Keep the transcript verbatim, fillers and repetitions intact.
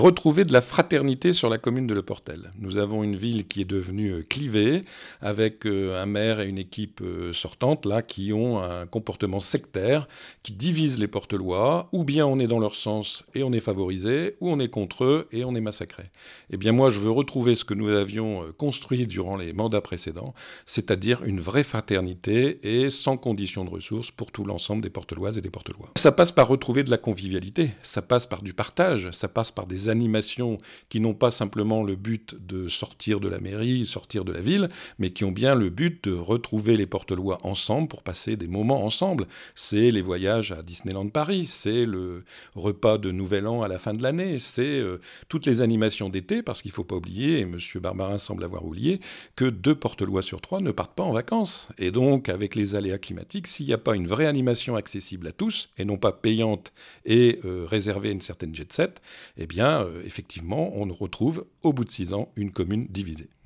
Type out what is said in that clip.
Retrouver de la fraternité sur la commune de Le Portel. Nous avons une ville qui est devenue clivée, avec un maire et une équipe sortante là, qui ont un comportement sectaire, qui divise les Portelois. Ou bien on est dans leur sens et on est favorisé, ou on est contre eux et on est massacré. Eh bien moi, je veux retrouver ce que nous avions construit durant les mandats précédents, c'est-à-dire une vraie fraternité et sans condition de ressources pour tout l'ensemble des Porteloises et des Portelois. Ça passe par retrouver de la convivialité, ça passe par du partage, ça passe par des animations qui n'ont pas simplement le but de sortir de la mairie, sortir de la ville, mais qui ont bien le but de retrouver les Portelois ensemble pour passer des moments ensemble. C'est les voyages à Disneyland Paris, c'est le repas de Nouvel An à la fin de l'année, c'est euh, toutes les animations d'été, parce qu'il ne faut pas oublier, et M. Barbarin semble avoir oublié, que deux Portelois sur trois ne partent pas en vacances. Et donc, avec les aléas climatiques, s'il n'y a pas une vraie animation accessible à tous, et non pas payante et euh, réservée à une certaine jet set, eh bien, Euh, effectivement, on retrouve, au bout de six ans, une commune divisée.